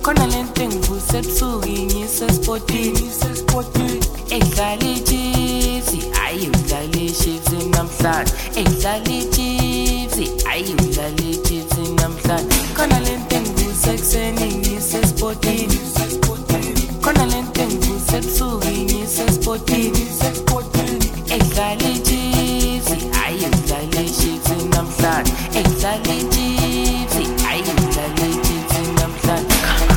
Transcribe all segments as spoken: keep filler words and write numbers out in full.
khona lento engivuse ebusuku ngisespotini edlala i-chips ayi udlala i-chips namhlanje edlala i-chips ayi udlala i-chips namhlanje khona lento engivuse ekuseni ngisespotini khona lento engivuse ebusuku ngisespotini edlala i-chips ayi udlala i-chips namhlanje edlala i-chips ayi udlala i-chips namhlanje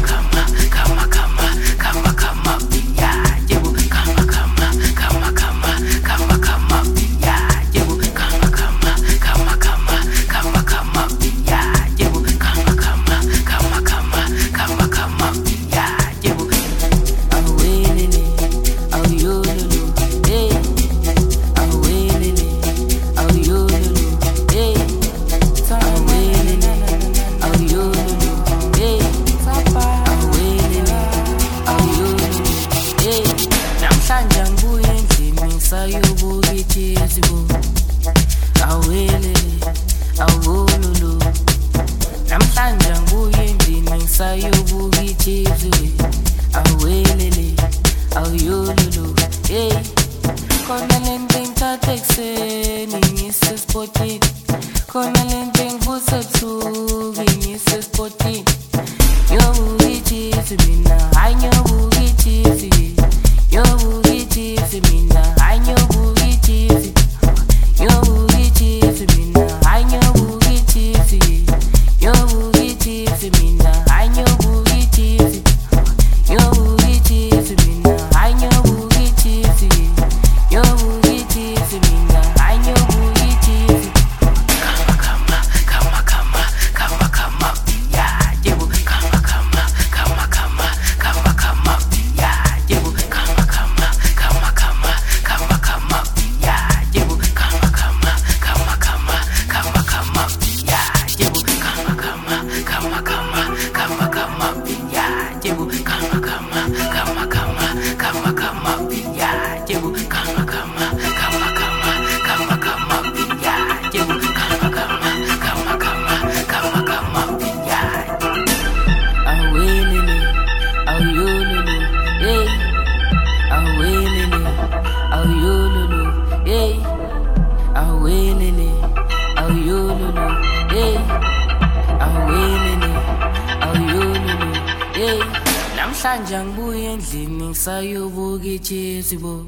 namhlanje ngibuye endlini ngisayobuka i-chips bo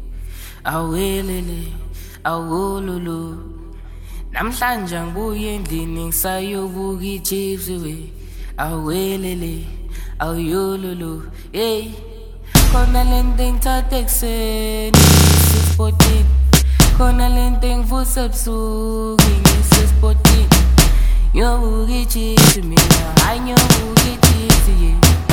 awelele awololo namhlanje ngibuye endlini ngisayobuka i-chips we awelele awololo hey khona lento engithatha ekuseni ngisespotini khona lento engivuse ebusuku ngisespotini ngiyobuka i-chips mina hayi ngiyobuka i-chips yeah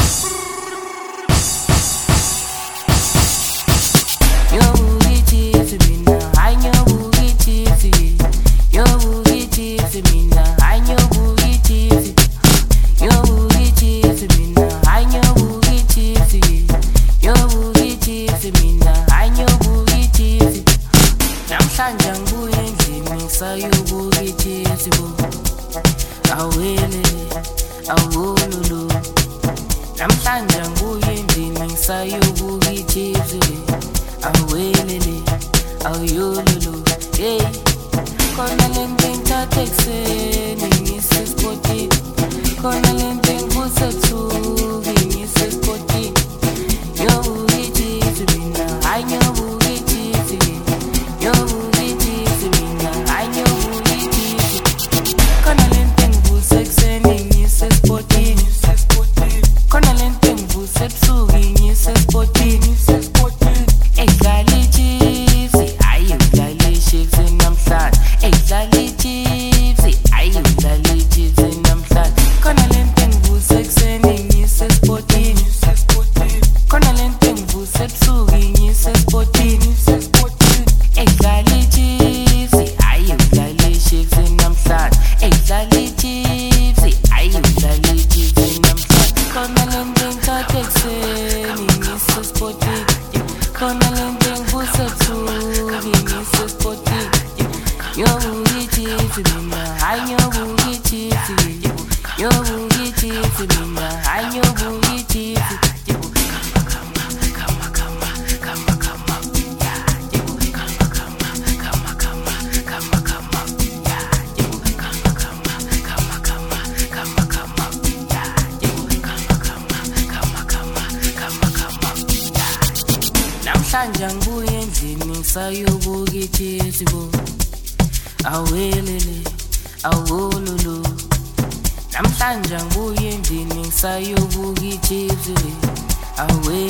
namhlanje ngibuye endlini ngisayobuka i-chips bo awelele awololo namhlanje ngibuye endlini ngisayobuka i-chips awelele awololo hey khona lento engithatha ekuseni ngisespotini khona lento engivuse ebusuku ngisespotini ngiyobuka i-chips mina hayi ngiyobuka i-chips ngiyobuka khona lento engivuse ebusuku ngisespotini ngiyobuka i-chips mina hayi ngiyobuka i-chips ngiyobuka i-chips mina hayi ngiyobuka namhlanje ngibuye endlini ngisayobuka ichips bo awelele awololo namhlanje ngibuye endlini ngisayobuka ichips awelele